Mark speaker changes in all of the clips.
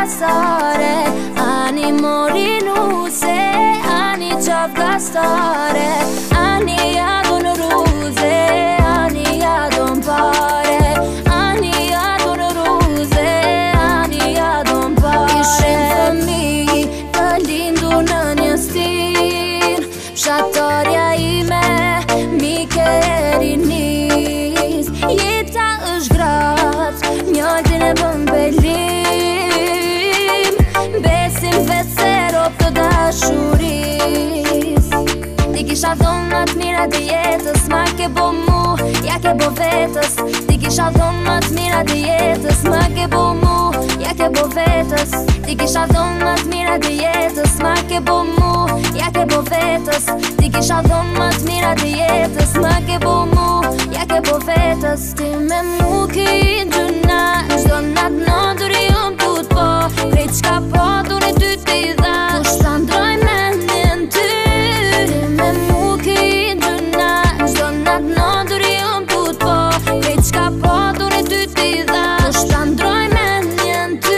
Speaker 1: pasare, ani mori nuse, ani qaf gastare, ani jadon ruze, ani jadon pare, ani jadon ruze, ani jadon pare. Ishim fëmij të lindur në një stin, fshatarja ime, mike e rinis. Jeta është grat, mjaltin e bën belim, besim vetë se rop të dashuris. Ti kisha dhonat mirat e jetës, ma ke bo mu, ja ke bo vetës. Ti kisha dhonat mirat e jetës, ma ke bo mu, ja ke bo vetës. Ti kisha dhonat mirat e jetës, ma ke bo mu, ja ke bo vetës. Ti kisha dhonat mirat e jetës, ma ke bo mu, ja ke bo vetës. Ti me mu ki gjuna, qdo nat nëndër i tut po, prej qka po dune ty t'i dha, ku shtrandroj mendjen ty. Ti me mu ki gjuna, qdo nat nëndër i tut po, prej qka po dune ty t'i dha, ku shtrandroj mendjen ty.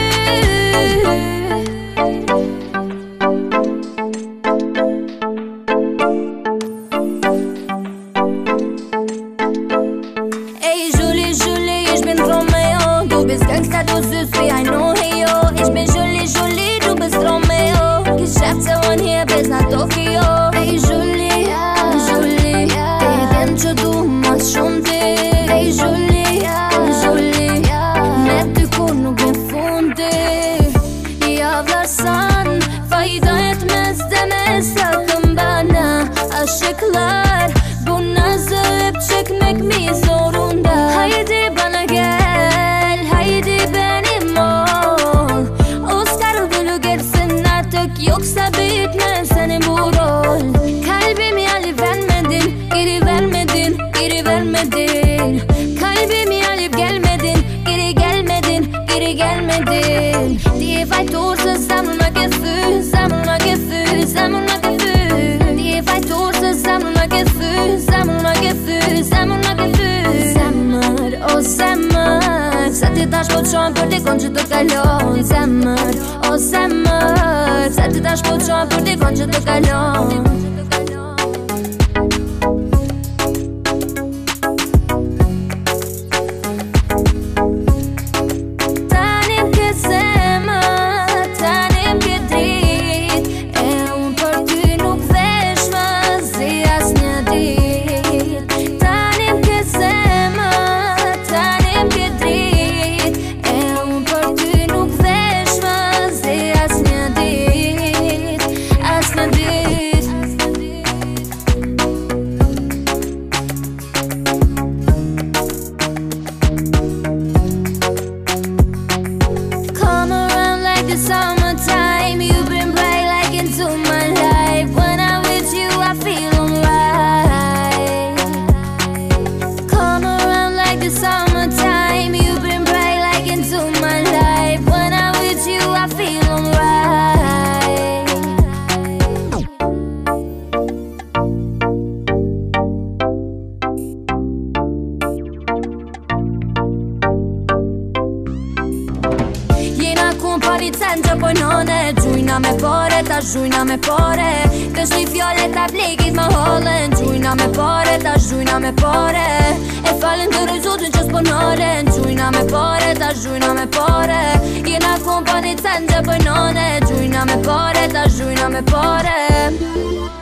Speaker 1: Gangsta du süß wie ein Ohio. Ich bin Julie, Julie, du bist Romeo. Geschäftsmann hier bis nach Tokio. Hey Julie, Julie, den që du mas shumë ti. Hey Julie, Julie, me ty kur nuk e fundi. Ja vlerëson fajdat mes dhe mes të këmbana. Është klar, buna zëp qek me këmi zorunda. Hajde bana gel, hajde beni mol. Oscar gülü gelsin artık, yoksa bitme senin bu rol. Kalbimi alıp vermedin, geri vermedin, geri vermedin. Kalbimi alıp gelmedin, geri gelmedin, geri gelmedin. Die fajtorse samma gefy, samma gefy, samma gefy. Die fajtorse samma gefy, samma gefy, samma gefy. Zemër, o zemër, sa ti tash po qojnë për dikon që të kalon. Zemër, o zemër, sa ti tash po qojnë për dikon që të kalon. Tanim ke zemër, tanim ke drit, e unë për ty nuk vesh më zi as një dit. Tanim ke zemër, tanim ke drit, e unë për ty nuk vesh më zi as një dit, as një dit. Come around like the summertime, you bring bright like into my life. When I'm with you, I feel alright. Come around like the summertime, you bring bright like into my life. When I'm with you, I feel alright. Jena kumparitën që pojnone, gjujna me pare, ta gjujna me pare. Kështu i fjole ta plegit më holen, gjujna me pare, ta gjujna me pare. E falen të rëzotin që s'ponoren, gjujna me pare, ta gjujna me pare. Jena kumparitën që pojnone, gjujna me pare, ta gjujna me pare.